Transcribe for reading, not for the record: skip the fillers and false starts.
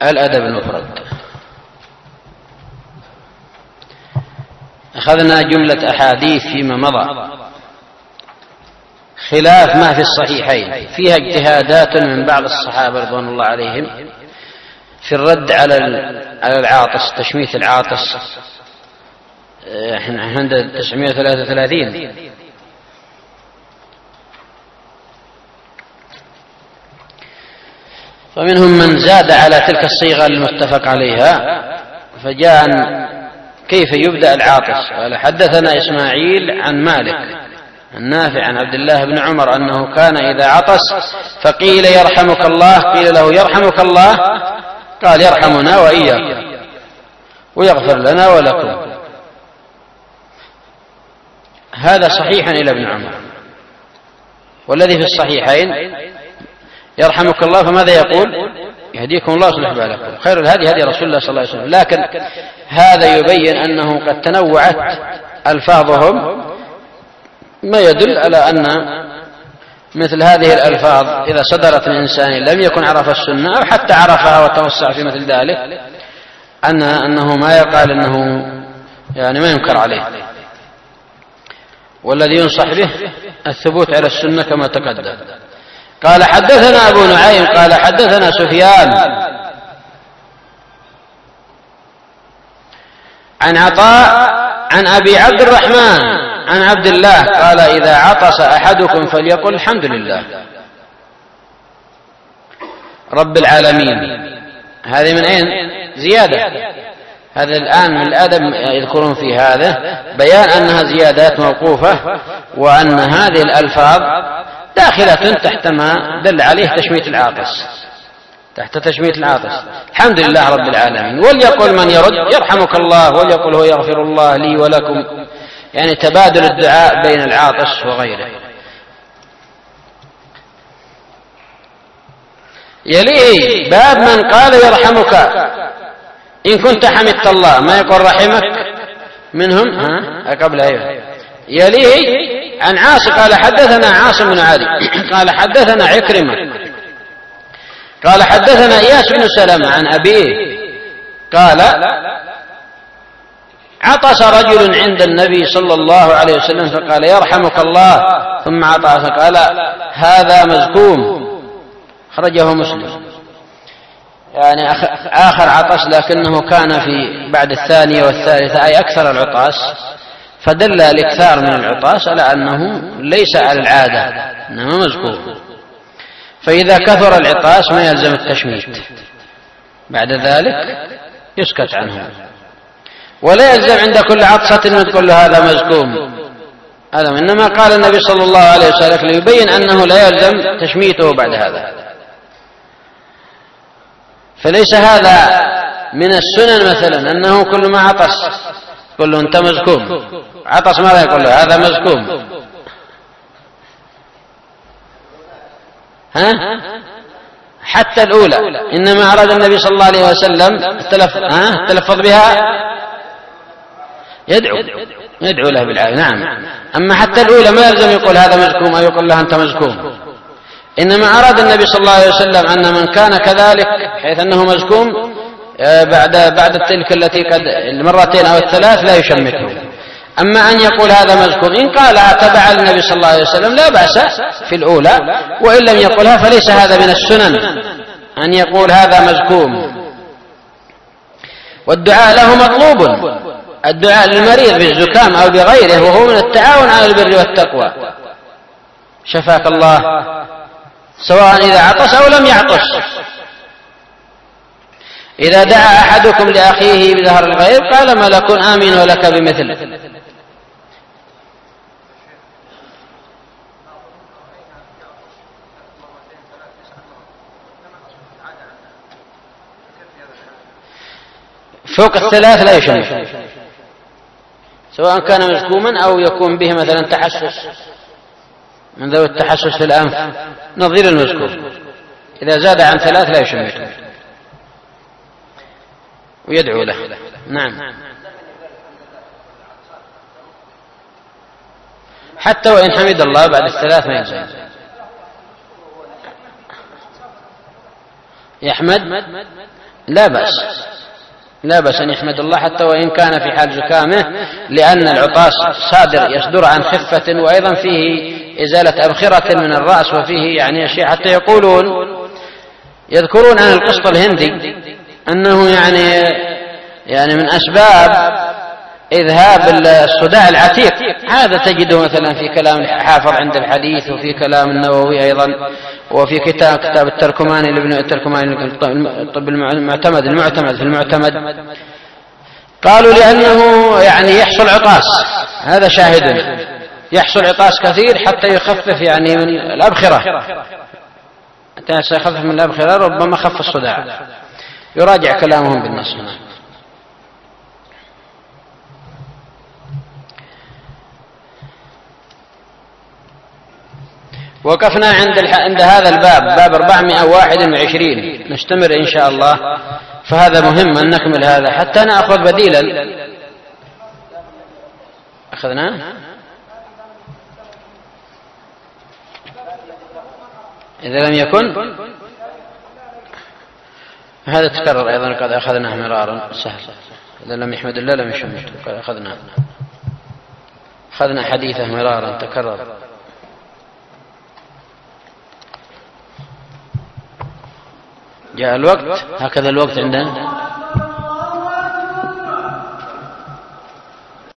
الأدب المفرد. أخذنا جملة أحاديث فيما مضى خلاف ما في الصحيحين، فيها اجتهادات من بعض الصحابة رضوان الله عليهم في الرد على العاطس، تشميت العاطس. احنا عند 933. فمنهم من زاد على تلك الصيغة المتفق عليها، فجاء كيف يبدأ العاطس. قال حدثنا إسماعيل عن مالك النافع عن عبد الله بن عمر أنه كان إذا عطس فقيل يرحمك الله، قيل له يرحمك الله، قال يرحمنا وإياكم ويغفر لنا ولكم. هذا صحيح إلى ابن عمر. والذي في الصحيحين يرحمك الله، فماذا يقول؟ يهديكم الله ويصلح بالكم، خير الهدي هدي رسول الله صلى الله عليه وسلم. لكن هذا يبين أنه قد تنوعت ألفاظهم، ما يدل على أن مثل هذه الألفاظ إذا صدرت من إنسان لم يكن عرف السنة أو حتى عرفها وتوسع في مثل ذلك أنه ما يقال أنه يعني ما ينكر عليه. والذي ينصح به الثبوت على السنة كما تقدم. قال حدثنا أبو نعيم قال حدثنا سفيان عن عطاء عن أبي عبد الرحمن عن عبد الله قال إذا عطس أحدكم فليقل الحمد لله رب العالمين. هذه من أين زيادة؟ هذا الآن من الأدب يذكرون في هذا بيان أنها زيادات موقوفة، وأن هذه الألفاظ داخلة تحت ما دل عليه تشميت العاطس، تحت تشميت العاطس. الحمد لله رب العالمين. وليقول من يرد يرحمك الله، وليقول هو يغفر الله لي ولكم، يعني تبادل الدعاء بين العاطس وغيره. يليه باب من قال يرحمك إن كنت حمدت الله، ما يقول رحمك منهم قبل. أيوه. يليه عن عاصم قال حدثنا عاصم بن علي قال حدثنا عكرمة قال حدثنا إياس بن سلمة عن أبيه قال عطس رجل عند النبي صلى الله عليه وسلم فقال يرحمك الله، ثم عطس قال هذا مزكوم، خرجه مسلم. يعني آخر عطس لكنه كان في بعد الثانية والثالثة أي أكثر العطاس، فدل الإكثار من العطاس على أنه ليس على العادة إنما مزكوم. فإذا كثر العطاس ما يلزم التشميت، بعد ذلك يسكت عنه، ولا يلزم عند كل عطسة أن تقول له هذا مزكوم. هذا إنما قال النبي صلى الله عليه وسلم ليبين أنه لا يلزم تشميته بعد هذا. فليس هذا من السنن مثلا أنه كل ما عطس يقول له أنت مزكوم، عطس ماذا يقول له هذا مزكوم. حتى الأولى إنما أراد النبي صلى الله عليه وسلم التلفظ بها يدعو له بالعافية. نعم. أما حتى الأولى ما يلزم يقول هذا مزكوم أو يقول له أنت مزكوم، إنما أراد النبي صلى الله عليه وسلم أن من كان كذلك حيث أنه مزكوم بعد تلك التي قد المرتين أو الثلاث لا يشمته. أما أن يقول هذا مزكوم إن قالها تبع النبي صلى الله عليه وسلم لا بأس في الأولى، وإن لم يقولها فليس هذا من السنن أن يقول هذا مزكوم. والدعاء له مطلوب، الدعاء للمريض بالزكام أو بغيره وهو من التعاون على البر والتقوى. شفاك الله، سواء إذا عطس أو لم يعطس. إذا دعا أحدكم لأخيه بظهر الغيب قال ملك آمين ولك بمثل. فوق الثلاث لا يشمل، سواء كان مزكوما أو يكون به مثلا تحسس من ذوي التحسس في الأنف نظير المزكوم، إذا زاد عن ثلاث لا يشمل ويدعو له. نعم. حتى وإن حمد الله بعد الثلاث ما يلزم يحمد لا بأس، لا بأس أن يحمد الله حتى وإن كان في حال زكامه، لأن العطاس يصدر عن خفة، وأيضا فيه إزالة أبخرة من الرأس، وفيه يعني أشياء، حتى يذكرون عن القسط الهندي أنه يعني من أسباب إذهاب الصداع العتيق. هذا تجده مثلا في كلام الحافظ عند الحديث، وفي كلام النووي أيضا، وفي كتاب التركماني لابن التركماني الطب المعتمد في المعتمد. قالوا لأنه يعني يحصل عطاس، هذا شاهد، يحصل عطاس كثير حتى يخفف يعني من الأبخرة، حتى سيخفف من الأبخرة، ربما خف الصداع. يراجع كلامهم بالنص هنا. وقفنا عند هذا الباب، باب 421. نستمر إن شاء الله، فهذا مهم أن نكمل هذا حتى نأخذ بديلا. أخذنا إذا لم يكن، هذا تكرر أيضا، قد أخذناه مرارا، سهل. إذا لم يحمد الله لم يشمت، قد أخذنا حديثه مرارا تكرر. جاء الوقت، هكذا الوقت عندنا.